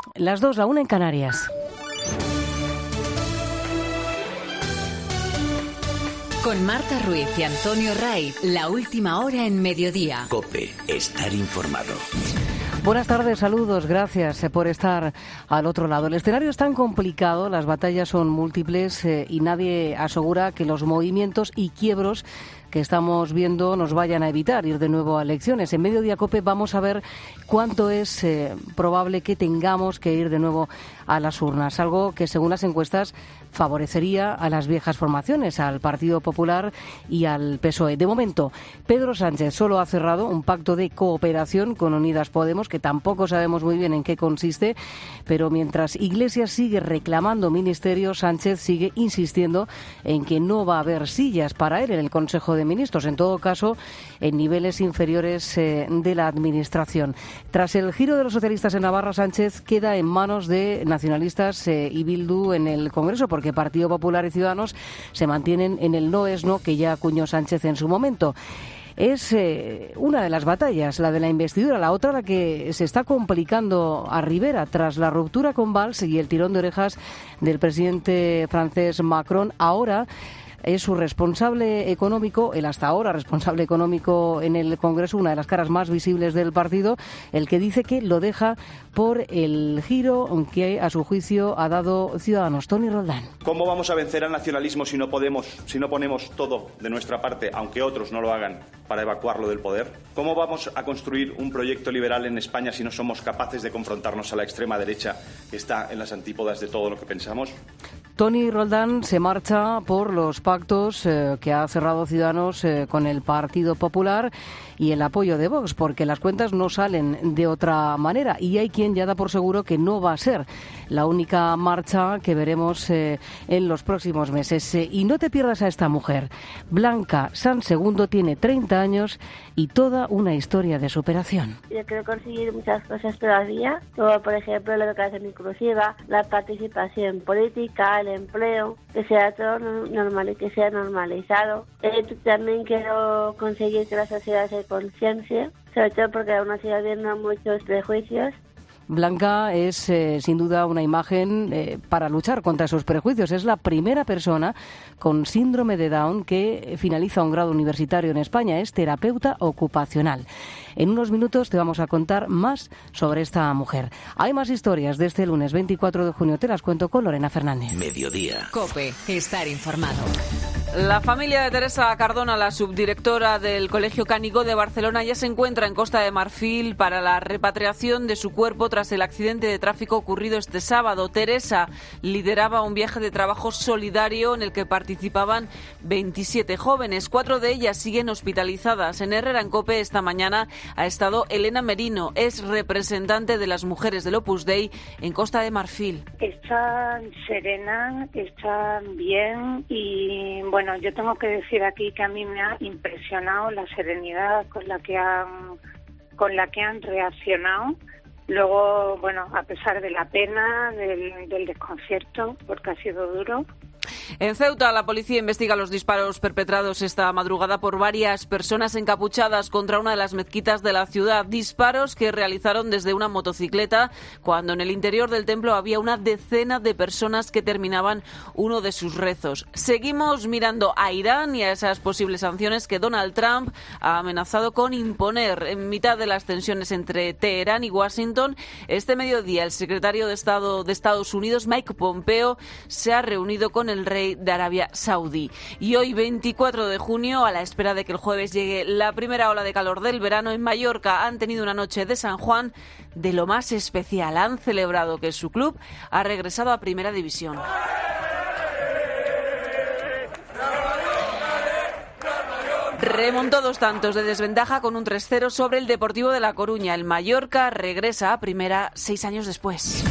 Las 2, la 1 en Canarias. Con Marta Ruiz y Antonio Raiz, la última hora en Mediodía. COPE, estar informado. Buenas tardes, saludos, gracias por estar al otro lado. El escenario es tan complicado, las batallas son múltiples y nadie asegura que los movimientos y quiebros que estamos viendo nos vayan a evitar ir de nuevo a elecciones. En Mediodía COPE vamos a ver cuánto es probable que tengamos que ir de nuevo a las urnas, algo que según las encuestas favorecería a las viejas formaciones, al Partido Popular y al PSOE. De momento, Pedro Sánchez solo ha cerrado un pacto de cooperación con Unidas Podemos, que tampoco sabemos muy bien en qué consiste, pero mientras Iglesias sigue reclamando ministerios, Sánchez sigue insistiendo en que no va a haber sillas para él en el Consejo de Ministros, en todo caso en niveles inferiores de la Administración. Tras el giro de los socialistas en Navarra, Sánchez queda en manos de nacionalistas y Bildu en el Congreso, porque Partido Popular y Ciudadanos se mantienen en el no es no que ya acuñó Sánchez en su momento. Es una de las batallas, la de la investidura, la otra la que se está complicando a Rivera tras la ruptura con Valls y el tirón de orejas del presidente francés Macron. Ahora es su responsable económico, el hasta ahora responsable económico en el Congreso, una de las caras más visibles del partido, el que dice que lo deja por el giro que a su juicio ha dado Ciudadanos. Toni Roldán. ¿Cómo vamos a vencer al nacionalismo si no ponemos todo de nuestra parte, aunque otros no lo hagan, para evacuarlo del poder? ¿Cómo vamos a construir un proyecto liberal en España si no somos capaces de confrontarnos a la extrema derecha que está en las antípodas de todo lo que pensamos? Toni Roldán se marcha por los pactos que ha cerrado Ciudadanos con el Partido Popular y el apoyo de Vox, porque las cuentas no salen de otra manera y hay quien ya da por seguro que no va a ser la única marcha que veremos en los próximos meses. Y no te pierdas a esta mujer. Blanca San Segundo tiene 30 años y toda una historia de superación. Yo quiero conseguir muchas cosas todavía, como por ejemplo la educación inclusiva, la participación política, el empleo, que sea todo normal y que sea normalizado. También quiero conseguir que la sociedad se conciencia, sobre todo porque aún sigue habiendo muchos prejuicios. Blanca es sin duda una imagen para luchar contra esos prejuicios. Es la primera persona con síndrome de Down que finaliza un grado universitario en España. Es terapeuta ocupacional. En unos minutos te vamos a contar más sobre esta mujer. Hay más historias de este lunes 24 de junio. Te las cuento con Lorena Fernández. Mediodía. COPE, estar informado. La familia de Teresa Cardona, la subdirectora del Colegio Canigó de Barcelona, ya se encuentra en Costa de Marfil para la repatriación de su cuerpo tras el accidente de tráfico ocurrido este sábado. Teresa lideraba un viaje de trabajo solidario en el que participaban 27 jóvenes. 4 de ellas siguen hospitalizadas. En Herrera en COPE esta mañana ha estado Elena Merino, es representante de las mujeres del Opus Dei en Costa de Marfil. Están serenas, están bien y bueno, yo tengo que decir aquí que a mí me ha impresionado la serenidad con la que han reaccionado. Luego, bueno, a pesar de la pena, del desconcierto, porque ha sido duro. En Ceuta, la policía investiga los disparos perpetrados esta madrugada por varias personas encapuchadas contra una de las mezquitas de la ciudad. Disparos que realizaron desde una motocicleta cuando en el interior del templo había una decena de personas que terminaban uno de sus rezos. Seguimos mirando a Irán y a esas posibles sanciones que Donald Trump ha amenazado con imponer. En mitad de las tensiones entre Teherán y Washington, este mediodía el secretario de Estado de Estados Unidos, Mike Pompeo, se ha reunido con el rey de Arabia Saudí. Y hoy, 24 de junio, a la espera de que el jueves llegue la primera ola de calor del verano, en Mallorca han tenido una noche de San Juan de lo más especial. Han celebrado que su club ha regresado a Primera División. Remontó 2 tantos de desventaja con un 3-0 sobre el Deportivo de La Coruña. El Mallorca regresa a Primera 6 años después.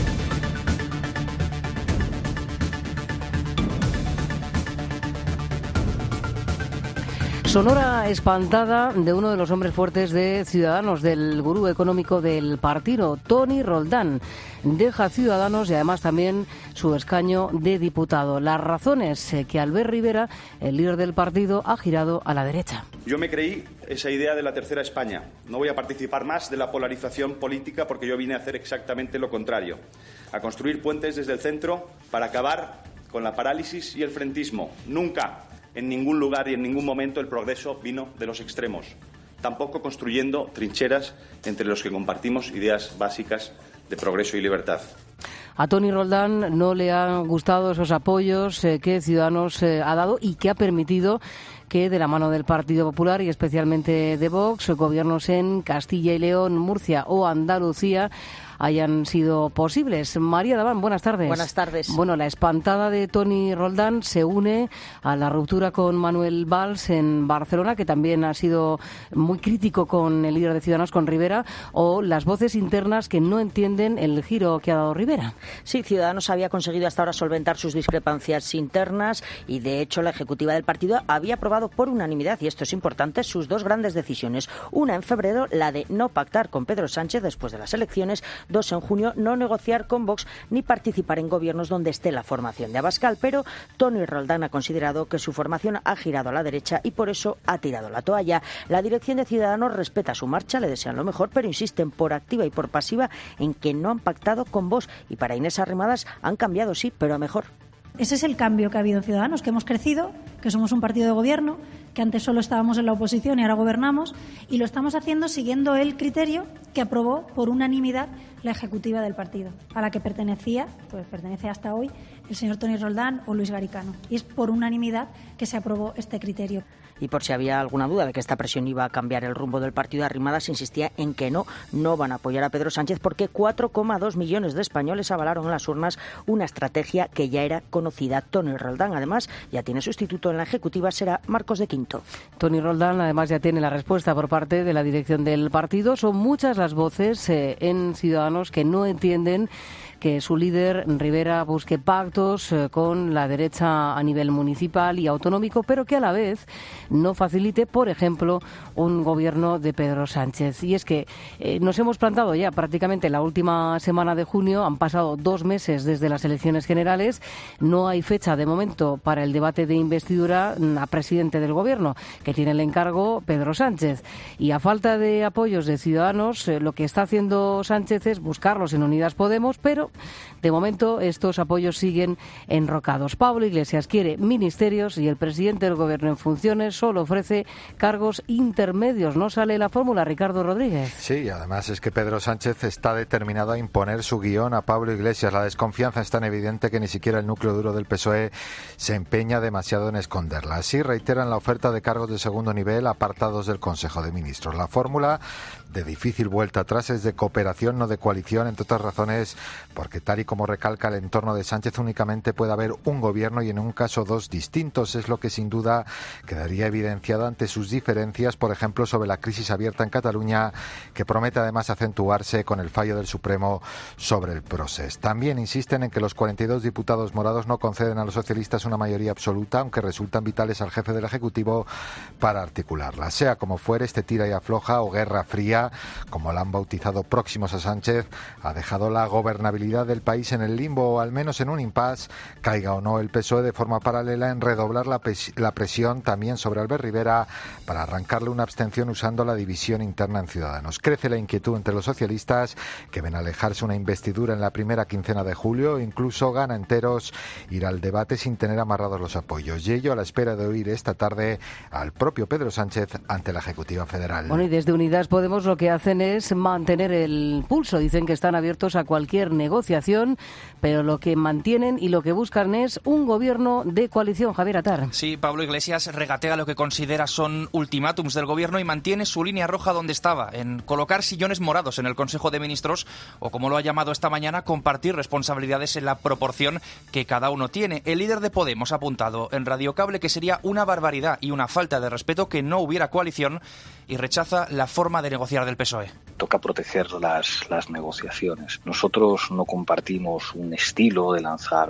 Sonora espantada de uno de los hombres fuertes de Ciudadanos, del gurú económico del partido, Toni Roldán. Deja Ciudadanos y además también su escaño de diputado. Las razones que Albert Rivera, el líder del partido, ha girado a la derecha. Yo me creí esa idea de la tercera España. No voy a participar más de la polarización política porque yo vine a hacer exactamente lo contrario. A construir puentes desde el centro para acabar con la parálisis y el frentismo. Nunca, en ningún lugar y en ningún momento el progreso vino de los extremos. Tampoco construyendo trincheras entre los que compartimos ideas básicas de progreso y libertad. A Toni Roldán no le han gustado esos apoyos que Ciudadanos ha dado y que ha permitido que, de la mano del Partido Popular y especialmente de Vox, gobiernos en Castilla y León, Murcia o Andalucía hayan sido posibles. María Daván, buenas tardes. Buenas tardes. Bueno, la espantada de Toni Roldán se une a la ruptura con Manuel Valls en Barcelona, que también ha sido muy crítico con el líder de Ciudadanos, con Rivera, o las voces internas que no entienden el giro que ha dado Rivera. Sí, Ciudadanos había conseguido hasta ahora solventar sus discrepancias internas y, de hecho, la ejecutiva del partido había aprobado por unanimidad, y esto es importante, sus dos grandes decisiones. Una en febrero, la de no pactar con Pedro Sánchez después de las elecciones. 2 en junio, no negociar con Vox ni participar en gobiernos donde esté la formación de Abascal. Pero Toni Roldán ha considerado que su formación ha girado a la derecha y por eso ha tirado la toalla. La dirección de Ciudadanos respeta su marcha, le desean lo mejor, pero insisten por activa y por pasiva en que no han pactado con Vox. Y para Inés Arrimadas han cambiado, sí, pero a mejor. Ese es el cambio que ha habido en Ciudadanos, que hemos crecido, que somos un partido de gobierno, que antes solo estábamos en la oposición y ahora gobernamos, y lo estamos haciendo siguiendo el criterio que aprobó por unanimidad la ejecutiva del partido, a la que pertenece hasta hoy el señor Toni Roldán o Luis Garicano. Y es por unanimidad que se aprobó este criterio. Y por si había alguna duda de que esta presión iba a cambiar el rumbo del partido, Arrimadas insistía en que no van a apoyar a Pedro Sánchez porque 4,2 millones de españoles avalaron en las urnas una estrategia que ya era conocida. Toni Roldán, además, ya tiene sustituto en la ejecutiva, será Marcos de Quinto. Toni Roldán, además, ya tiene la respuesta por parte de la dirección del partido. Son muchas las voces en Ciudadanos que no entienden que su líder, Rivera, busque pactos con la derecha a nivel municipal y autonómico, pero que a la vez no facilite, por ejemplo, un gobierno de Pedro Sánchez. Y es que nos hemos plantado ya prácticamente la última semana de junio, han pasado 2 meses desde las elecciones generales, no hay fecha de momento para el debate de investidura a presidente del gobierno, que tiene el encargo Pedro Sánchez. Y a falta de apoyos de Ciudadanos, lo que está haciendo Sánchez es buscarlos en Unidas Podemos, pero de momento estos apoyos siguen enrocados. Pablo Iglesias quiere ministerios y el presidente del gobierno en funciones solo ofrece cargos intermedios. No sale la fórmula, Ricardo Rodríguez. Sí, además es que Pedro Sánchez está determinado a imponer su guión a Pablo Iglesias. La desconfianza es tan evidente que ni siquiera el núcleo duro del PSOE se empeña demasiado en esconderla. Así reiteran la oferta de cargos de segundo nivel apartados del Consejo de Ministros. La fórmula de difícil vuelta atrás es de cooperación, no de coalición, entre otras razones porque, tal y como recalca el entorno de Sánchez, únicamente puede haber un gobierno y en un caso 2 distintos. Es lo que sin duda quedaría evidenciado ante sus diferencias, por ejemplo, sobre la crisis abierta en Cataluña, que promete además acentuarse con el fallo del Supremo sobre el Procés. También insisten en que los 42 diputados morados no conceden a los socialistas una mayoría absoluta, aunque resultan vitales al jefe del Ejecutivo para articularla. Sea como fuere, este tira y afloja o guerra fría, como la han bautizado próximos a Sánchez, ha dejado la gobernabilidad del país en el limbo, o al menos en un impasse, caiga o no el PSOE de forma paralela en redoblar la presión también sobre Albert Rivera para arrancarle una abstención usando la división interna en Ciudadanos. Crece la inquietud entre los socialistas, que ven alejarse una investidura en la primera quincena de julio, incluso gana enteros ir al debate sin tener amarrados los apoyos, y ello a la espera de oír esta tarde al propio Pedro Sánchez ante la Ejecutiva Federal. Bueno, y desde Unidas Podemos lo que hacen es mantener el pulso. Dicen que están abiertos a cualquier negociación, pero lo que mantienen y lo que buscan es un gobierno de coalición. Javier Atar. Sí, Pablo Iglesias regatea lo que considera son ultimátums del gobierno y mantiene su línea roja donde estaba, en colocar sillones morados en el Consejo de Ministros, o como lo ha llamado esta mañana, compartir responsabilidades en la proporción que cada uno tiene. El líder de Podemos ha apuntado en Radio Cable que sería una barbaridad y una falta de respeto que no hubiera coalición, y rechaza la forma de negociar del PSOE. Toca proteger las negociaciones. Nosotros no compartimos un estilo de lanzar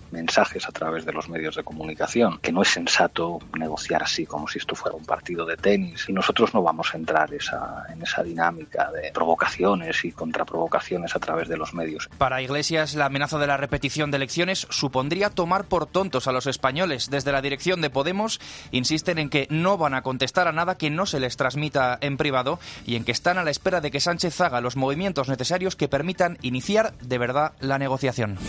mensajes a través de los medios de comunicación, que no es sensato negociar así como si esto fuera un partido de tenis, y nosotros no vamos a entrar en esa dinámica de provocaciones y contraprovocaciones a través de los medios. Para Iglesias, la amenaza de la repetición de elecciones supondría tomar por tontos a los españoles. Desde la dirección de Podemos insisten en que no van a contestar a nada que no se les transmita en privado y en que están a la espera de que Sánchez haga los movimientos necesarios que permitan iniciar de verdad la negociación.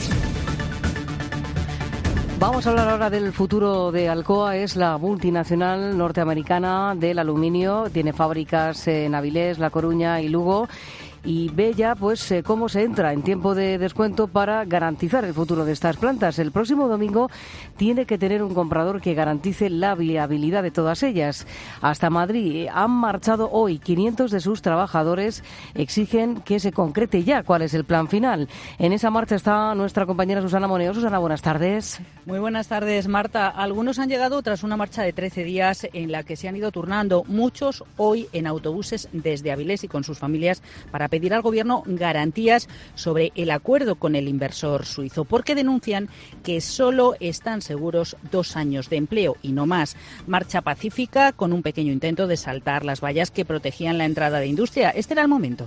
Vamos a hablar ahora del futuro de Alcoa. Es la multinacional norteamericana del aluminio. Tiene fábricas en Avilés, La Coruña y Lugo. Y ve ya pues cómo se entra en tiempo de descuento para garantizar el futuro de estas plantas. El próximo domingo tiene que tener un comprador que garantice la viabilidad de todas ellas. Hasta Madrid han marchado hoy 500 de sus trabajadores. Exigen que se concrete ya cuál es el plan final. En esa marcha está nuestra compañera Susana Moneo. Susana, buenas tardes. Muy buenas tardes, Marta. Algunos han llegado tras una marcha de 13 días en la que se han ido turnando. Muchos hoy en autobuses desde Avilés y con sus familias para pedir al Gobierno garantías sobre el acuerdo con el inversor suizo, porque denuncian que solo están seguros 2 años de empleo y no más. Marcha pacífica con un pequeño intento de saltar las vallas que protegían la entrada de industria. Este era el momento.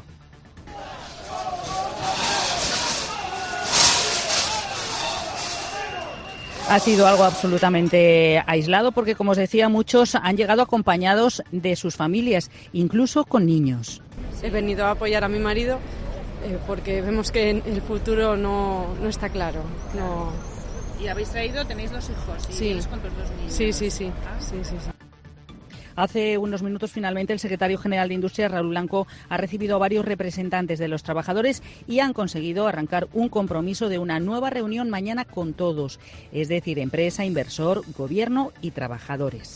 Ha sido algo absolutamente aislado porque, como os decía, muchos han llegado acompañados de sus familias, incluso con niños. He venido a apoyar a mi marido porque vemos que el futuro no está claro. No. ¿Y habéis traído, tenéis los hijos? ¿Y sí. vienes con tus 2 niños? Sí. ¿Ah? Sí. Hace unos minutos, finalmente, el secretario general de Industria, Raúl Blanco, ha recibido a varios representantes de los trabajadores y han conseguido arrancar un compromiso de una nueva reunión mañana con todos, es decir, empresa, inversor, gobierno y trabajadores.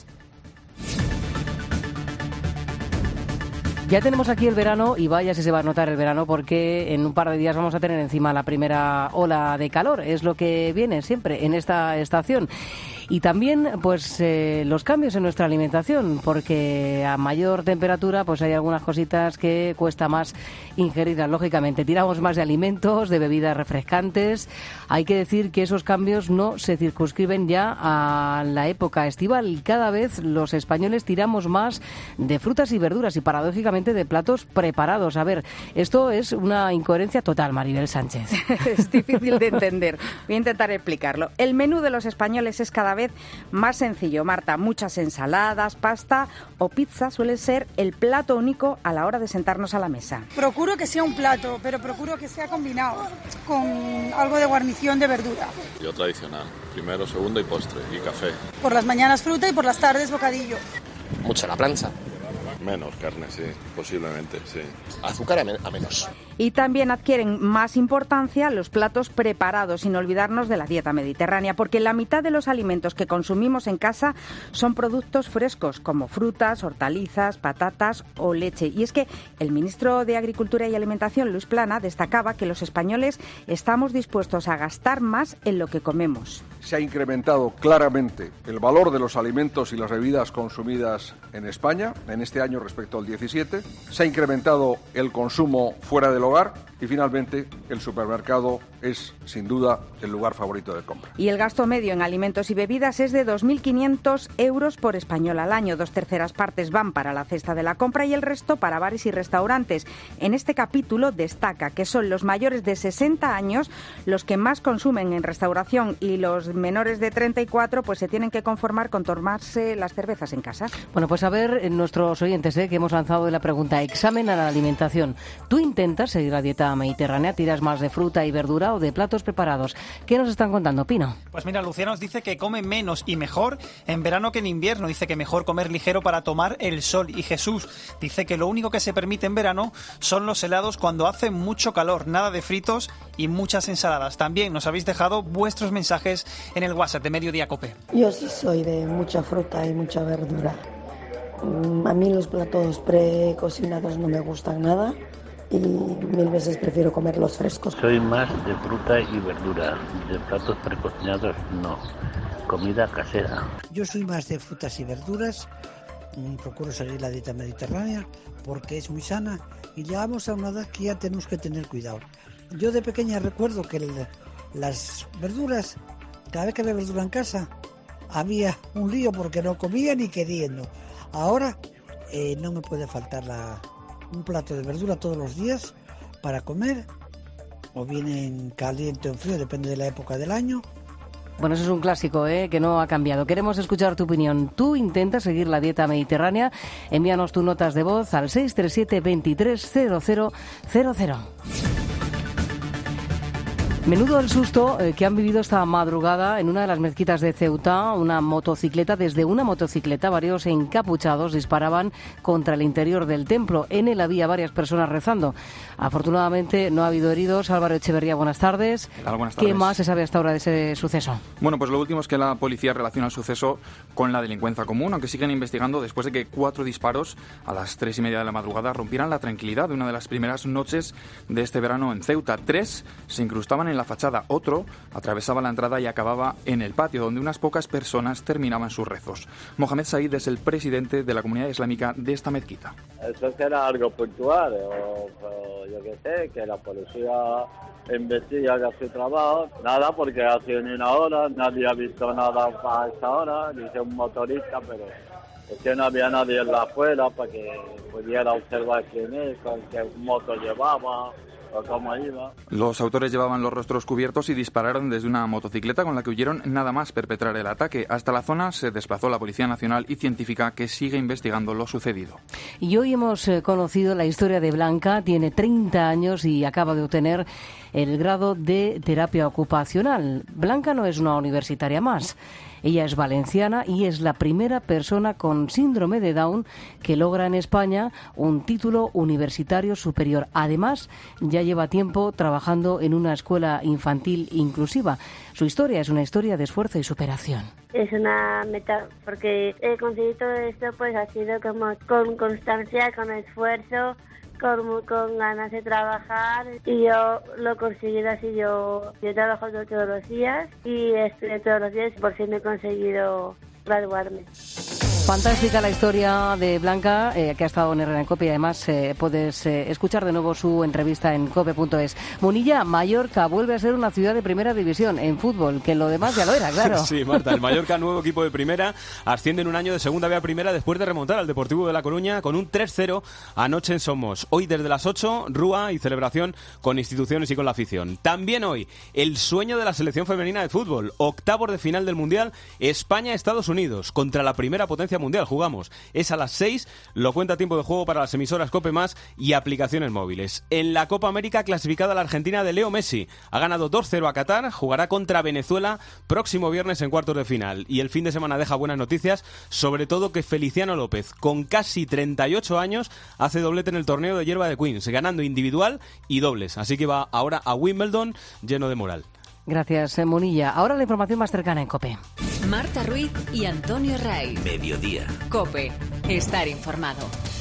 Ya tenemos aquí el verano y vaya si se va a notar el verano porque en un par de días vamos a tener encima la primera ola de calor. Es lo que viene siempre en esta estación. Y también pues los cambios en nuestra alimentación, porque a mayor temperatura pues hay algunas cositas que cuesta más ingerirlas, lógicamente. Tiramos más de alimentos, de bebidas refrescantes. Hay que decir que esos cambios no se circunscriben ya a la época estival. Cada vez los españoles tiramos más de frutas y verduras y paradójicamente de platos preparados. A ver, esto es una incoherencia total, Maribel Sánchez. Es difícil de entender. Voy a intentar explicarlo. El menú de los españoles es cada vez más sencillo, Marta. Muchas ensaladas, pasta o pizza suelen ser el plato único a la hora de sentarnos a la mesa. Procuro que sea un plato, pero procuro que sea combinado con algo de guarnición de verdura. Yo tradicional, primero, segundo y postre, y café. Por las mañanas fruta y por las tardes bocadillo. Mucho a la plancha. Menos carne, sí, posiblemente, sí. Azúcar a menos. Y también adquieren más importancia los platos preparados, sin olvidarnos de la dieta mediterránea, porque la mitad de los alimentos que consumimos en casa son productos frescos, como frutas, hortalizas, patatas o leche. Y es que el ministro de Agricultura y Alimentación, Luis Plana, destacaba que los españoles estamos dispuestos a gastar más en lo que comemos. Se ha incrementado claramente el valor de los alimentos y las bebidas consumidas en España en este año respecto al 17. Se ha incrementado el consumo fuera del hogar y finalmente el supermercado es sin duda el lugar favorito de compra. Y el gasto medio en alimentos y bebidas es de 2.500 euros por español al año. 2/3 partes van para la cesta de la compra y el resto para bares y restaurantes. En este capítulo destaca que son los mayores de 60 años los que más consumen en restauración y los menores de 34 pues se tienen que conformar con tomarse las cervezas en casa. Bueno, pues a ver, nuestros oyentes que hemos lanzado la pregunta, examen a la alimentación. ¿Tú intentas seguir la dieta mediterránea? ¿Tiras más de fruta y verdura o de platos preparados? ¿Qué nos están contando, Pino? Pues mira, Luciano nos dice que come menos y mejor en verano que en invierno. Dice que mejor comer ligero para tomar el sol. Y Jesús dice que lo único que se permite en verano son los helados cuando hace mucho calor. Nada de fritos y muchas ensaladas. También nos habéis dejado vuestros mensajes en el WhatsApp de Mediodía COPE. Yo sí soy de mucha fruta y mucha verdura. A mí los platos precocinados no me gustan nada y 1000 veces prefiero comerlos frescos. Soy más de fruta y verdura, de platos precocinados no, comida casera. Yo soy más de frutas y verduras, procuro seguir la dieta mediterránea porque es muy sana y llegamos a una edad que ya tenemos que tener cuidado. Yo de pequeña recuerdo que las verduras cada vez que había verdura en casa, había un lío porque no comía ni queriendo. Ahora no me puede faltar un plato de verdura todos los días para comer, o viene en caliente o en frío, depende de la época del año. Bueno, eso es un clásico, que no ha cambiado. Queremos escuchar tu opinión. ¿Tú intentas seguir la dieta mediterránea? Envíanos tus notas de voz al 637 23 0000. Menudo el susto que han vivido esta madrugada en una de las mezquitas de Ceuta. Desde una motocicleta, varios encapuchados disparaban contra el interior del templo. En él había varias personas rezando. Afortunadamente no ha habido heridos. Álvaro Echeverría, buenas tardes. Buenas tardes. ¿Qué más se sabe hasta ahora de ese suceso? Bueno, pues lo último es que la policía relaciona el suceso con la delincuencia común, aunque siguen investigando después de que 4 disparos a las 3:30 de la madrugada rompieran la tranquilidad de una de las primeras noches de este verano en Ceuta. 3 se incrustaban en la fachada, otro atravesaba la entrada y acababa en el patio, donde unas pocas personas terminaban sus rezos. Mohamed Said es el presidente de la comunidad islámica de esta mezquita. Eso será algo puntual, o yo qué sé, que la policía investiga, haga su trabajo. Nada, porque ha sido ni una hora, nadie ha visto nada a esa hora, dice un motorista, pero es que no había nadie en la afuera para que pudiera observar quién es, con qué moto llevaba o cómo iba. Los autores llevaban los rostros cubiertos y dispararon desde una motocicleta con la que huyeron nada más perpetrar el ataque. Hasta la zona se desplazó la Policía Nacional y Científica, que sigue investigando lo sucedido. Y hoy hemos conocido la historia de Blanca. Tiene 30 años y acaba de obtener el grado de terapia ocupacional. Blanca no es una universitaria más. Ella es valenciana y es la primera persona con síndrome de Down que logra en España un título universitario superior. Además, ya lleva tiempo trabajando en una escuela infantil inclusiva. Su historia es una historia de esfuerzo y superación. Es una meta, porque he conseguido todo esto, pues ha sido como con constancia, con esfuerzo, con ganas de trabajar, y yo lo he conseguido así. Yo trabajo todos los días y estudio todos los días, por fin he conseguido graduarme. Fantástica la historia de Blanca, que ha estado en Herrera en COPE, y además puedes escuchar de nuevo su entrevista en cope.es. Munilla, Mallorca vuelve a ser una ciudad de primera división en fútbol, que en lo demás ya lo era, claro. Sí, Marta, el Mallorca, nuevo equipo de primera, asciende en un año de segunda B a primera después de remontar al Deportivo de La Coruña con un 3-0 anoche en Somos. Hoy desde las 8, rúa y celebración con instituciones y con la afición. También hoy, el sueño de la selección femenina de fútbol, octavos de final del Mundial, España-Estados Unidos, contra la primera potencia mundial. Jugamos, es a las 6, lo cuenta tiempo de juego para las emisoras COPE+ y aplicaciones móviles. En la Copa América, clasificada la Argentina de Leo Messi, ha ganado 2-0 a Qatar, jugará contra Venezuela próximo viernes en cuartos de final. Y el fin de semana deja buenas noticias, sobre todo que Feliciano López, con casi 38 años, hace doblete en el torneo de hierba de Queens, ganando individual y dobles, así que va ahora a Wimbledon lleno de moral. Gracias, Munilla. Ahora la información más cercana en COPE. Marta Ruiz y Antonio Raiz. Mediodía. COPE. Estar informado.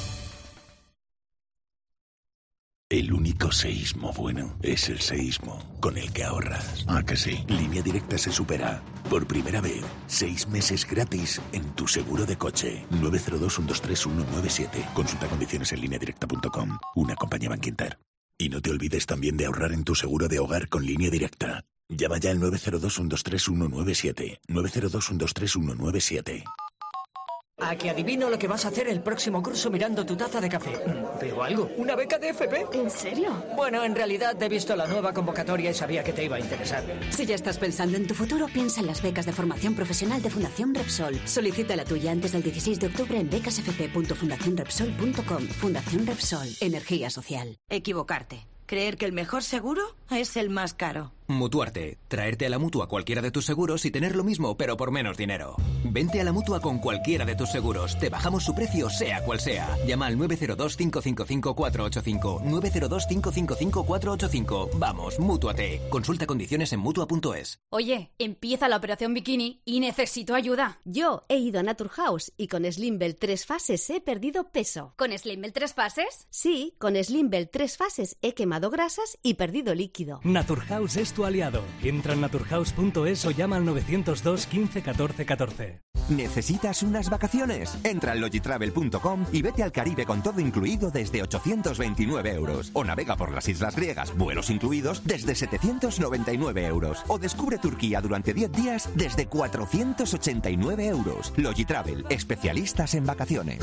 El único seísmo bueno es el seísmo con el que ahorras. ¿Ah, que sí? Línea Directa se supera. Por primera vez, 6 meses gratis en tu seguro de coche. 902-123-197. Consulta condiciones en lineadirecta.com. Una compañía Bankinter. Y no te olvides también de ahorrar en tu seguro de hogar con Línea Directa. Llama ya al 902-123-197. 902-123-197. A que adivino lo que vas a hacer el próximo curso mirando tu taza de café. ¿Veo algo? ¿Una beca de FP? ¿En serio? Bueno, en realidad he visto la nueva convocatoria y sabía que te iba a interesar. Si ya estás pensando en tu futuro, piensa en las becas de formación profesional de Fundación Repsol. Solicita la tuya antes del 16 de octubre en becasfp.fundacionrepsol.com. Fundación Repsol. Energía social. Equivocarte. Creer que el mejor seguro es el más caro. Mutuarte. Traerte a la Mutua cualquiera de tus seguros y tener lo mismo, pero por menos dinero. Vente a la Mutua con cualquiera de tus seguros. Te bajamos su precio, sea cual sea. Llama al 902-555-485. 902-555-485. Vamos, Mútuate. Consulta condiciones en Mutua.es. Oye, empieza la operación bikini y necesito ayuda. Yo he ido a Naturhaus y con Slimbell 3 fases he perdido peso. ¿Con Slimbell 3 fases? Sí, con Slimbell 3 fases he quemado grasas y perdido líquido. Naturhaus es tu aliado. Entra en naturhaus.es o llama al 902 15 14 14. ¿Necesitas unas vacaciones? Entra en logitravel.com y vete al Caribe con todo incluido desde 829 euros. O navega por las islas griegas, vuelos incluidos, desde 799 euros. O descubre Turquía durante 10 días desde 489 euros. Logitravel, especialistas en vacaciones.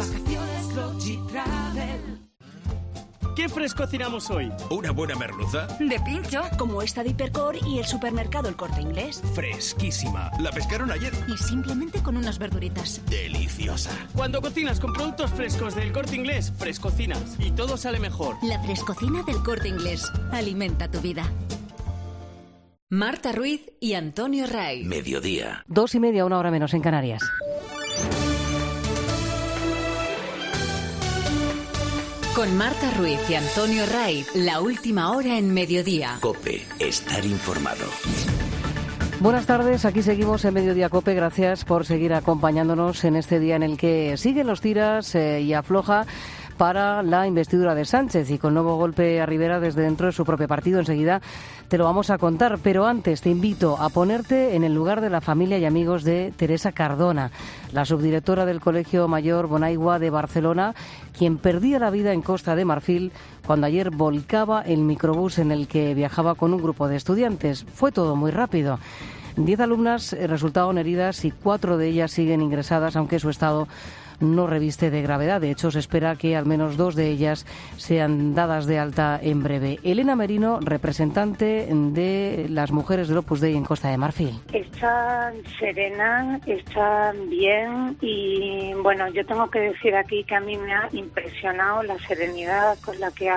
¿Qué fresco cenamos hoy? ¿Una buena merluza? De pincho, como esta de Hipercor y el supermercado El Corte Inglés. Fresquísima. ¿La pescaron ayer? Y simplemente con unas verduritas. Deliciosa. Cuando cocinas con productos frescos del Corte Inglés, frescocinas. Y todo sale mejor. La frescocina del Corte Inglés. Alimenta tu vida. Marta Ruiz y Antonio Ray. Mediodía. 2:30, 1 hora menos en Canarias. Con Marta Ruiz y Antonio Ray, la última hora en Mediodía. COPE, estar informado. Buenas tardes, aquí seguimos en Mediodía COPE. Gracias por seguir acompañándonos en este día en el que siguen los tiras y afloja para la investidura de Sánchez y con nuevo golpe a Rivera desde dentro de su propio partido. Enseguida te lo vamos a contar, pero antes te invito a ponerte en el lugar de la familia y amigos de Teresa Cardona, la subdirectora del Colegio Mayor Bonaigua de Barcelona, quien perdía la vida en Costa de Marfil cuando ayer volcaba el microbús en el que viajaba con un grupo de estudiantes. Fue todo muy rápido. 10 alumnas resultaron heridas y 4 de ellas siguen ingresadas, aunque su estado no reviste de gravedad. De hecho, se espera que al menos 2 de ellas sean dadas de alta en breve. Elena Merino, representante de las mujeres del Opus Dei en Costa de Marfil. Están serenas, están bien y bueno, yo tengo que decir aquí que a mí me ha impresionado la serenidad con la que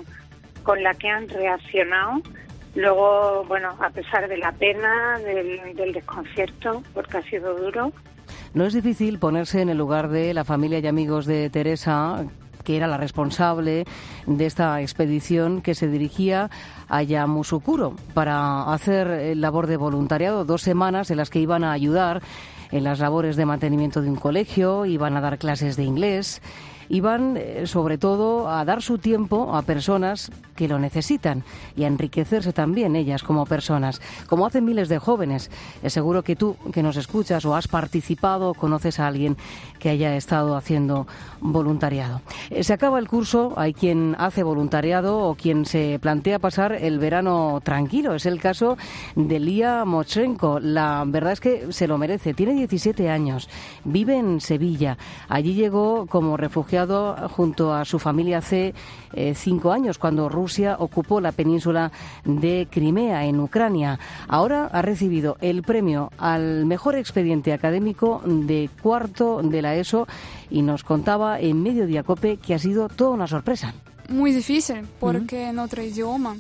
han reaccionado. Luego, bueno, a pesar de la pena, del desconcierto, porque ha sido duro. No es difícil ponerse en el lugar de la familia y amigos de Teresa, que era la responsable de esta expedición que se dirigía a Yamoussoukro para hacer labor de voluntariado, 2 semanas en las que iban a ayudar en las labores de mantenimiento de un colegio, iban a dar clases de inglés. Iban, sobre todo, a dar su tiempo a personas que lo necesitan y a enriquecerse también ellas como personas, como hacen miles de jóvenes. Es seguro que tú, que nos escuchas o has participado o conoces a alguien que haya estado haciendo voluntariado. Se acaba el curso, hay quien hace voluntariado o quien se plantea pasar el verano tranquilo. Es el caso de Lía Mochenko. La verdad es que se lo merece. Tiene 17 años, vive en Sevilla. Allí llegó como refugiado junto a su familia hace 5 años, cuando Rusia ocupó la península de Crimea, en Ucrania. Ahora ha recibido el premio al mejor expediente académico de 4º de la ESO y nos contaba en Mediodía COPE que ha sido toda una sorpresa. Muy difícil, porque en otro idioma,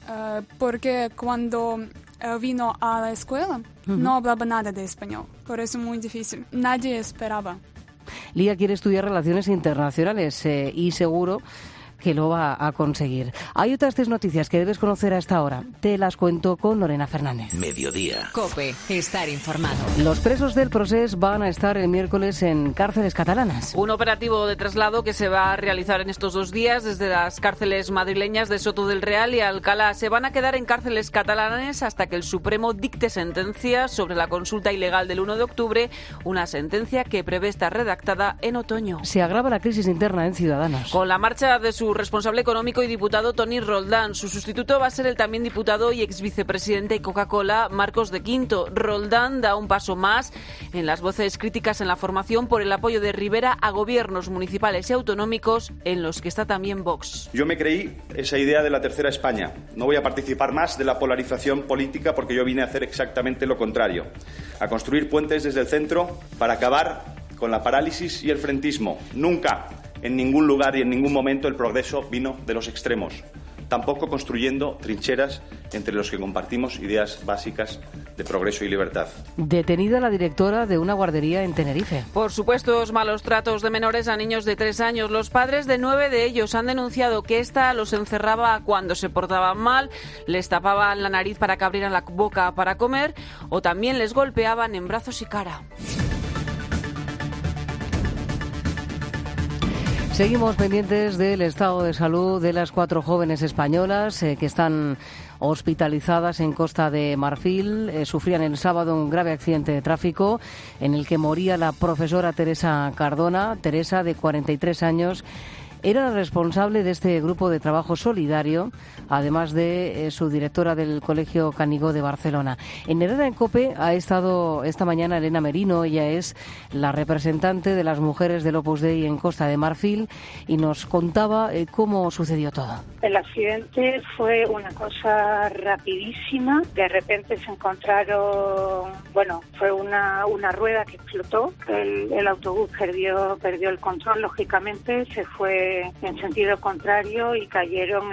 porque cuando vino a la escuela no hablaba nada de español, por eso muy difícil, nadie esperaba. Lía quiere estudiar Relaciones Internacionales y seguro que lo va a conseguir. Hay otras 3 noticias que debes conocer a esta hora. Te las cuento con Lorena Fernández. Mediodía. COPE, estar informado. Los presos del Procés van a estar el miércoles en cárceles catalanas. Un operativo de traslado que se va a realizar en estos 2 días desde las cárceles madrileñas de Soto del Real y Alcalá. Se van a quedar en cárceles catalanas hasta que el Supremo dicte sentencia sobre la consulta ilegal del 1 de octubre, una sentencia que prevé estar redactada en otoño. Se agrava la crisis interna en Ciudadanos. Con la marcha de su responsable económico y diputado Toni Roldán. Su sustituto va a ser el también diputado y exvicepresidente de Coca-Cola, Marcos de Quinto. Roldán da un paso más en las voces críticas en la formación por el apoyo de Rivera a gobiernos municipales y autonómicos, en los que está también Vox. Yo me creí esa idea de la tercera España. No voy a participar más de la polarización política porque yo vine a hacer exactamente lo contrario, a construir puentes desde el centro para acabar con la parálisis y el frentismo. Nunca, en ningún lugar y en ningún momento, el progreso vino de los extremos. Tampoco construyendo trincheras entre los que compartimos ideas básicas de progreso y libertad. Detenida la directora de una guardería en Tenerife. Por supuestos malos tratos de menores a niños de 3 años. Los padres de 9 de ellos han denunciado que ésta los encerraba cuando se portaban mal, les tapaban la nariz para que abrieran la boca para comer o también les golpeaban en brazos y cara. Seguimos pendientes del estado de salud de las 4 jóvenes españolas que están hospitalizadas en Costa de Marfil. Sufrían el sábado un grave accidente de tráfico en el que moría la profesora Teresa Cardona. Teresa, de 43 años, era la responsable de este grupo de trabajo solidario, además de su directora del Colegio Canigó de Barcelona. En Herrera en COPE ha estado esta mañana Elena Merino. Ella es la representante de las mujeres del Opus Dei en Costa de Marfil y nos contaba cómo sucedió todo. El accidente fue una cosa rapidísima. De repente se encontraron, fue una rueda que explotó. El autobús perdió el control, lógicamente, se fue en sentido contrario y cayeron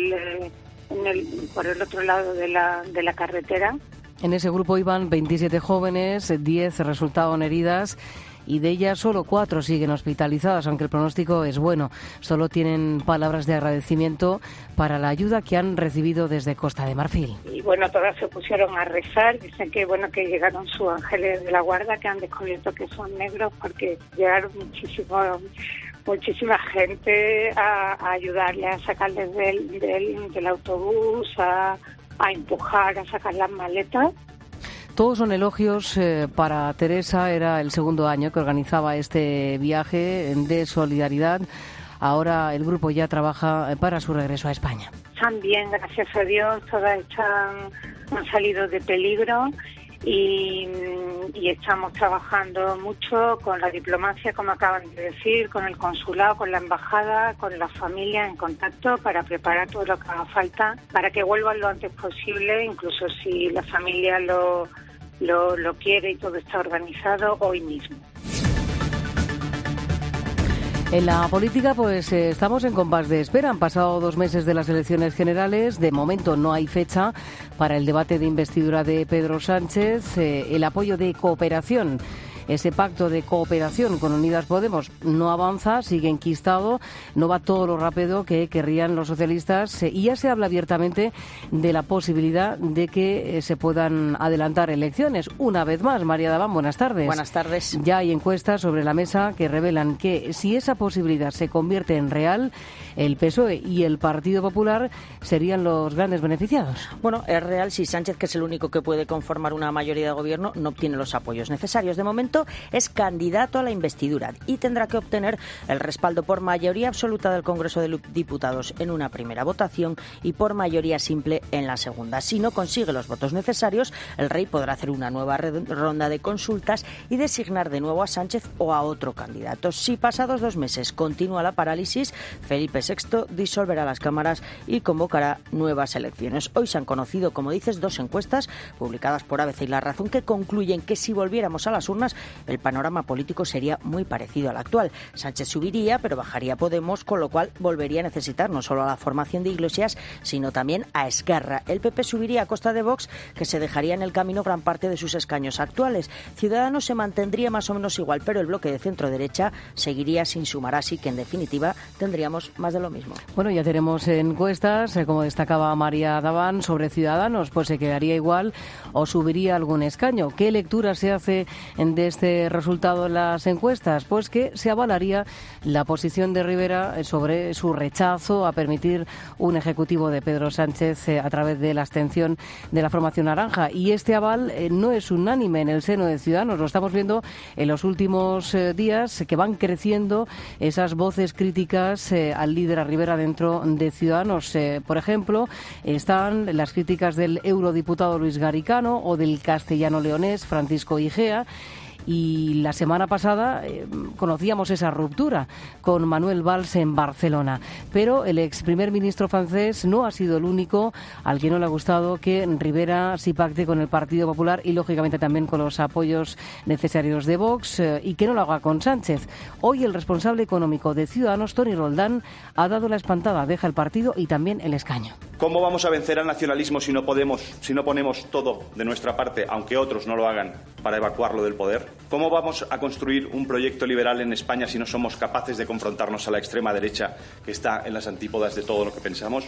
por el otro lado de la carretera. En ese grupo iban 27 jóvenes, 10 resultaron heridas y de ellas solo 4 siguen hospitalizadas, aunque el pronóstico es bueno. Solo tienen palabras de agradecimiento para la ayuda que han recibido desde Costa de Marfil. Y todas se pusieron a rezar. Dicen que que llegaron sus ángeles de la guarda, que han descubierto que son negros, porque llegaron muchísima gente a ayudarle a sacarles del autobús, a empujar, a sacar las maletas. Todos son elogios para Teresa. Era el segundo año que organizaba este viaje de solidaridad. Ahora el grupo ya trabaja para su regreso a España. Están bien, gracias a Dios. Todas han salido de peligro. Y estamos trabajando mucho con la diplomacia, como acaban de decir, con el consulado, con la embajada, con la familia en contacto para preparar todo lo que haga falta para que vuelvan lo antes posible, incluso si la familia lo quiere y todo está organizado hoy mismo. En la política, estamos en compás de espera. Han pasado 2 meses de las elecciones generales. De momento no hay fecha para el debate de investidura de Pedro Sánchez. El apoyo de cooperación, ese pacto de cooperación con Unidas Podemos, no avanza, sigue enquistado, no va todo lo rápido que querrían los socialistas y ya se habla abiertamente de la posibilidad de que se puedan adelantar elecciones. Una vez más, María Daván, buenas tardes. Buenas tardes. Ya hay encuestas sobre la mesa que revelan que si esa posibilidad se convierte en real, el PSOE y el Partido Popular serían los grandes beneficiados. Bueno, es real si Sánchez, que es el único que puede conformar una mayoría de gobierno, no obtiene los apoyos necesarios. De momento es candidato a la investidura y tendrá que obtener el respaldo por mayoría absoluta del Congreso de Diputados en una primera votación y por mayoría simple en la segunda. Si no consigue los votos necesarios, el rey podrá hacer una nueva ronda de consultas y designar de nuevo a Sánchez o a otro candidato. Si pasados 2 meses continúa la parálisis, Felipe VI disolverá las cámaras y convocará nuevas elecciones. Hoy se han conocido, como dices, 2 encuestas publicadas por ABC y La Razón que concluyen que si volviéramos a las urnas, el panorama político sería muy parecido al actual. Sánchez subiría, pero bajaría Podemos, con lo cual volvería a necesitar no solo a la formación de Iglesias, sino también a Esquerra. El PP subiría a costa de Vox, que se dejaría en el camino gran parte de sus escaños actuales. Ciudadanos se mantendría más o menos igual, pero el bloque de centro-derecha seguiría sin sumar, así que en definitiva tendríamos más de lo mismo. Bueno, ya tenemos encuestas, como destacaba María Daván, sobre Ciudadanos, pues se quedaría igual o subiría algún escaño. ¿Qué lectura se hace de este resultado en las encuestas? Pues que se avalaría la posición de Rivera sobre su rechazo a permitir un ejecutivo de Pedro Sánchez a través de la abstención de la formación naranja. Y este aval no es unánime en el seno de Ciudadanos. Lo estamos viendo en los últimos días, que van creciendo esas voces críticas al líder, a Rivera, dentro de Ciudadanos. Por ejemplo, están las críticas del eurodiputado Luis Garicano o del castellano-leonés Francisco Igea. Y la semana pasada conocíamos esa ruptura con Manuel Valls en Barcelona. Pero el ex primer ministro francés no ha sido el único al que no le ha gustado que Rivera sí pacte con el Partido Popular y, lógicamente, también con los apoyos necesarios de Vox y que no lo haga con Sánchez. Hoy el responsable económico de Ciudadanos, Toni Roldán, ha dado la espantada. Deja el partido y también el escaño. ¿Cómo vamos a vencer al nacionalismo si no ponemos todo de nuestra parte, aunque otros no lo hagan, para evacuarlo del poder? ¿Cómo vamos a construir un proyecto liberal en España si no somos capaces de confrontarnos a la extrema derecha, que está en las antípodas de todo lo que pensamos?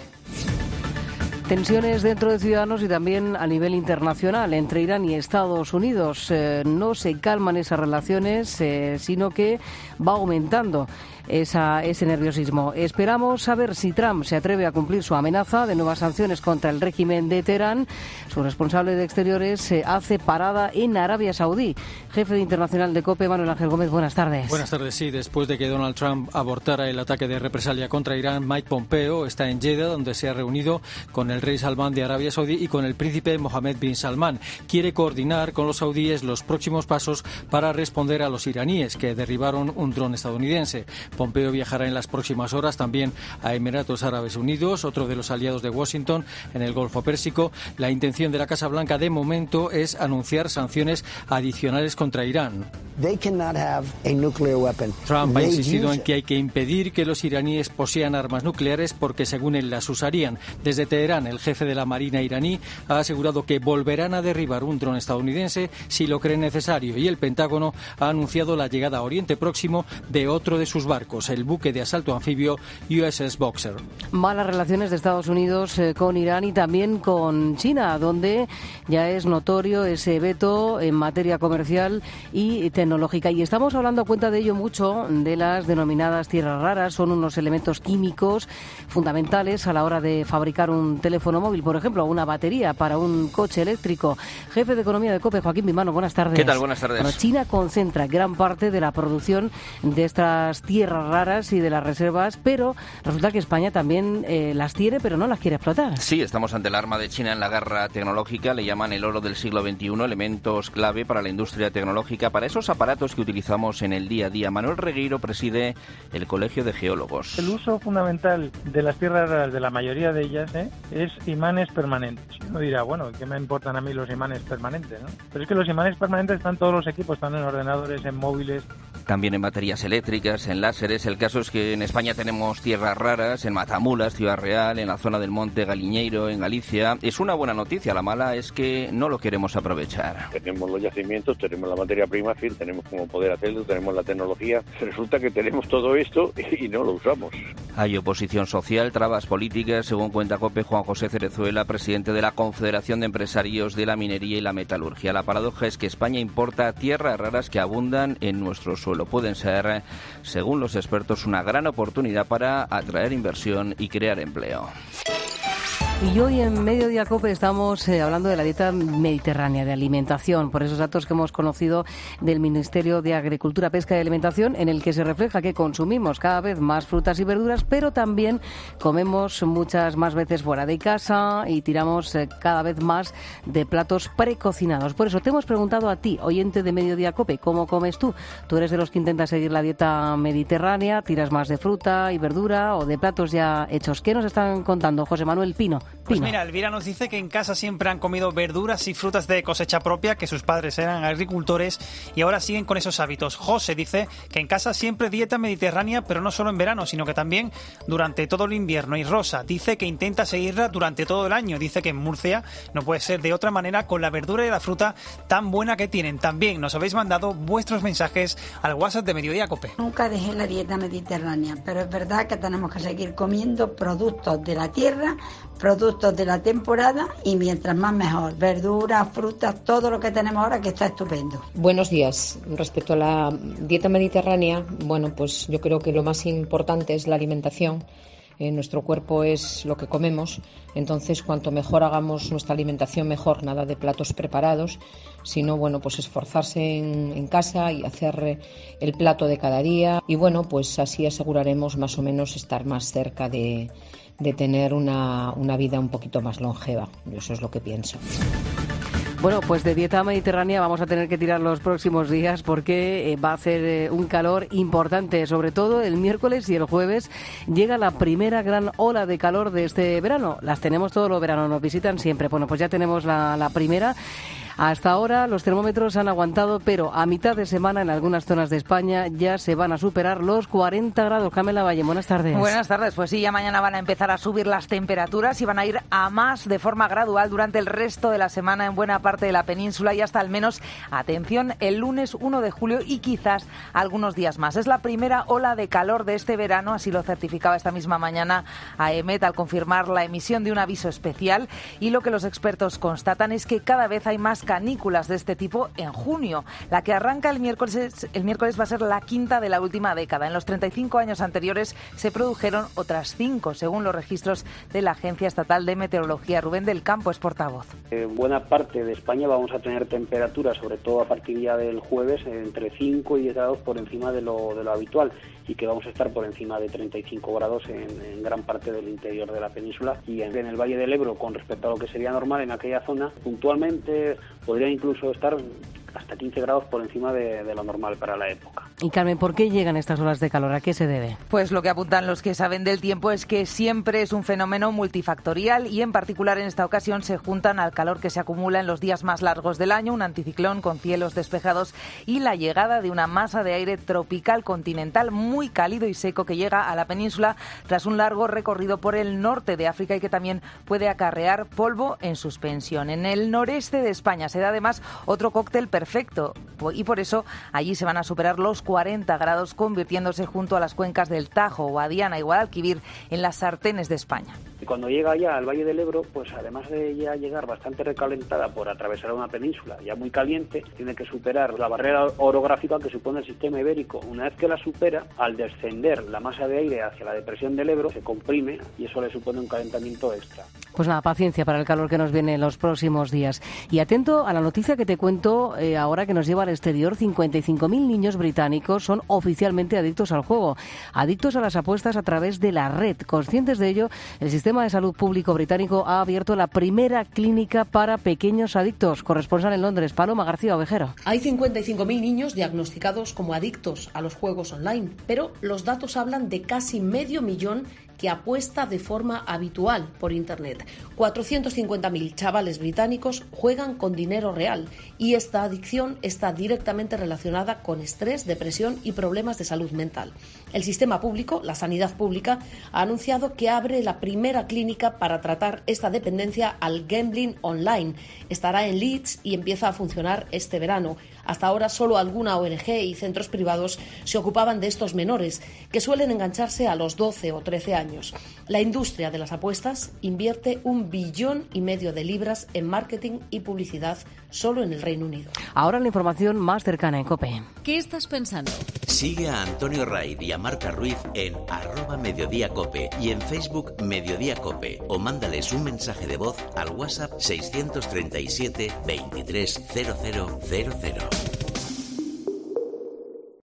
Tensiones dentro de Ciudadanos y también a nivel internacional entre Irán y Estados Unidos. No se calman esas relaciones, sino que va aumentando. ese nerviosismo. Esperamos saber si Trump se atreve a cumplir su amenaza de nuevas sanciones contra el régimen de Teherán. Su responsable de Exteriores hace parada en Arabia Saudí. Jefe de Internacional de COPE, Manuel Ángel Gómez, buenas tardes. Buenas tardes, sí. Después de que Donald Trump abortara el ataque de represalia contra Irán, Mike Pompeo está en Jeddah, donde se ha reunido con el rey Salmán de Arabia Saudí y con el príncipe Mohammed bin Salman. Quiere coordinar con los saudíes los próximos pasos para responder a los iraníes que derribaron un dron estadounidense. Pompeo viajará en las próximas horas también a Emiratos Árabes Unidos, otro de los aliados de Washington en el Golfo Pérsico. La intención de la Casa Blanca de momento es anunciar sanciones adicionales contra Irán. Trump ha insistido en que hay que impedir que los iraníes posean armas nucleares porque, según él, las usarían. Desde Teherán, el jefe de la Marina iraní ha asegurado que volverán a derribar un dron estadounidense si lo creen necesario, y el Pentágono ha anunciado la llegada a Oriente Próximo de otro de sus barcos, el buque de asalto anfibio USS Boxer. Malas relaciones de Estados Unidos con Irán y también con China, donde ya es notorio ese veto en materia comercial y tecnológica. Y estamos hablando a cuenta de ello mucho de las denominadas tierras raras. Son unos elementos químicos fundamentales a la hora de fabricar un teléfono móvil, por ejemplo, una batería para un coche eléctrico. Jefe de Economía de COPE, Joaquín Vimano, buenas tardes. ¿Qué tal? Buenas tardes. Bueno, China concentra gran parte de la producción de estas tierras raras y de las reservas, pero resulta que España también las tiene, pero no las quiere explotar. Sí, estamos ante el arma de China en la guerra tecnológica. Le llaman el oro del siglo XXI, elementos clave para la industria tecnológica, para esos aparatos que utilizamos en el día a día. Manuel Regueiro preside el Colegio de Geólogos. El uso fundamental de las tierras raras, de la mayoría de ellas, es imanes permanentes. Uno dirá, bueno, ¿qué me importan a mí los imanes permanentes, no? Pero es que los imanes permanentes están en todos los equipos, están en ordenadores, en móviles. También en baterías eléctricas, en láseres. El caso es que en España tenemos tierras raras, en Matamulas, Ciudad Real, en la zona del Monte Galiñeiro, en Galicia. Es una buena noticia, la mala es que no lo queremos aprovechar. Tenemos los yacimientos, tenemos la materia prima, en fin, tenemos cómo poder hacerlo, tenemos la tecnología. Resulta que tenemos todo esto y no lo usamos. Hay oposición social, trabas políticas, según cuenta COPE Juan José Cerezuela, presidente de la Confederación de Empresarios de la Minería y la Metalurgia. La paradoja es que España importa tierras raras que abundan en nuestro suelo. Pueden ser, según los expertos, una gran oportunidad para atraer inversión y crear empleo. Y hoy en Mediodía COPE estamos hablando de la dieta mediterránea, de alimentación, por esos datos que hemos conocido del Ministerio de Agricultura, Pesca y Alimentación, en el que se refleja que consumimos cada vez más frutas y verduras, pero también comemos muchas más veces fuera de casa y tiramos cada vez más de platos precocinados. Por eso te hemos preguntado a ti, oyente de Mediodía COPE, ¿cómo comes tú? ¿Tú eres de los que intentas seguir la dieta mediterránea, tiras más de fruta y verdura o de platos ya hechos? ¿Qué nos están contando? José Manuel Pino. Pues mira, Elvira nos dice que en casa siempre han comido verduras y frutas de cosecha propia, que sus padres eran agricultores y ahora siguen con esos hábitos. José dice que en casa siempre dieta mediterránea, pero no solo en verano, sino que también durante todo el invierno. Y Rosa dice que intenta seguirla durante todo el año. Dice que en Murcia no puede ser de otra manera con la verdura y la fruta tan buena que tienen. También nos habéis mandado vuestros mensajes al WhatsApp de Mediodía COPE. Nunca dejé la dieta mediterránea, pero es verdad que tenemos que seguir comiendo productos de la tierra, productos de la temporada y mientras más mejor, verduras, frutas, todo lo que tenemos ahora que está estupendo. Buenos días. Respecto a la dieta mediterránea, bueno, pues yo creo que lo más importante es la alimentación. Nuestro cuerpo es lo que comemos, entonces cuanto mejor hagamos nuestra alimentación, mejor. Nada de platos preparados, sino bueno, pues esforzarse en casa y hacer el plato de cada día y bueno, pues así aseguraremos más o menos estar más cerca de tener una vida un poquito más longeva. Eso es lo que pienso. Bueno, pues de dieta mediterránea vamos a tener que tirar los próximos días porque va a hacer un calor importante, sobre todo el miércoles y el jueves llega la primera gran ola de calor de este verano. Las tenemos todos los veranos, nos visitan siempre. Bueno, pues ya tenemos la primera. Hasta ahora los termómetros han aguantado, pero a mitad de semana en algunas zonas de España ya se van a superar los 40 grados. Camela Valle, buenas tardes. Buenas tardes, pues sí, ya mañana van a empezar a subir las temperaturas y van a ir a más de forma gradual durante el resto de la semana en buena parte parte de la península y hasta al menos, atención, el lunes 1 de julio y quizás algunos días más. Es la primera ola de calor de este verano, así lo certificaba esta misma mañana AEMET al confirmar la emisión de un aviso especial, y lo que los expertos constatan es que cada vez hay más canículas de este tipo en junio. La que arranca el miércoles va a ser la quinta de la última década. En los 35 años anteriores se produjeron otras 5, según los registros de la Agencia Estatal de Meteorología. Rubén del Campo es portavoz. En buena parte de España vamos a tener temperaturas, sobre todo a partir ya del jueves, entre 5 y 10 grados por encima de lo habitual, y que vamos a estar por encima de 35 grados en gran parte del interior de la península, y en el Valle del Ebro, con respecto a lo que sería normal en aquella zona, puntualmente podría incluso estar hasta 15 grados por encima de lo normal para la época. Y Carmen, ¿por qué llegan estas olas de calor? ¿A qué se debe? Pues lo que apuntan los que saben del tiempo es que siempre es un fenómeno multifactorial, y en particular en esta ocasión se juntan al calor que se acumula en los días más largos del año, un anticiclón con cielos despejados y la llegada de una masa de aire tropical continental muy cálido y seco que llega a la península tras un largo recorrido por el norte de África y que también puede acarrear polvo en suspensión. En el noreste de España se da además otro cóctel perfecto, y por eso allí se van a superar los 40 grados, convirtiéndose junto a las cuencas del Tajo, Guadiana y Guadalquivir en las sartenes de España. Y cuando llega ya al Valle del Ebro, pues además de ya llegar bastante recalentada por atravesar una península ya muy caliente, tiene que superar la barrera orográfica que supone el sistema ibérico. Una vez que la supera, al descender la masa de aire hacia la depresión del Ebro, se comprime y eso le supone un calentamiento extra. Pues nada, paciencia para el calor que nos viene en los próximos días. Y atento a la noticia que te cuento ahora, que nos lleva al exterior. 55.000 niños británicos son oficialmente adictos al juego, adictos a las apuestas a través de la red. Conscientes de ello, el Sistema de Salud Público británico ha abierto la primera clínica para pequeños adictos. Corresponsal en Londres, Paloma García Ovejero. Hay 55.000 niños diagnosticados como adictos a los juegos online, pero los datos hablan de casi 500.000 que apuesta de forma habitual por Internet. 450.000 chavales británicos juegan con dinero real, y esta adicción está directamente relacionada con estrés, depresión y problemas de salud mental. El sistema público, la sanidad pública, ha anunciado que abre la primera clínica para tratar esta dependencia al gambling online. Estará en Leeds y empieza a funcionar este verano. Hasta ahora solo alguna ONG y centros privados se ocupaban de estos menores, que suelen engancharse a los 12 o 13 años. La industria de las apuestas invierte 1,5 billones de libras en marketing y publicidad solo en el Reino Unido. Ahora la información más cercana en COPE. ¿Qué estás pensando? Sigue a Antonio Raid y a Marta Ruiz en @mediodíacope y en Facebook Mediodía Cope, o mándales un mensaje de voz al WhatsApp 637 23 0000.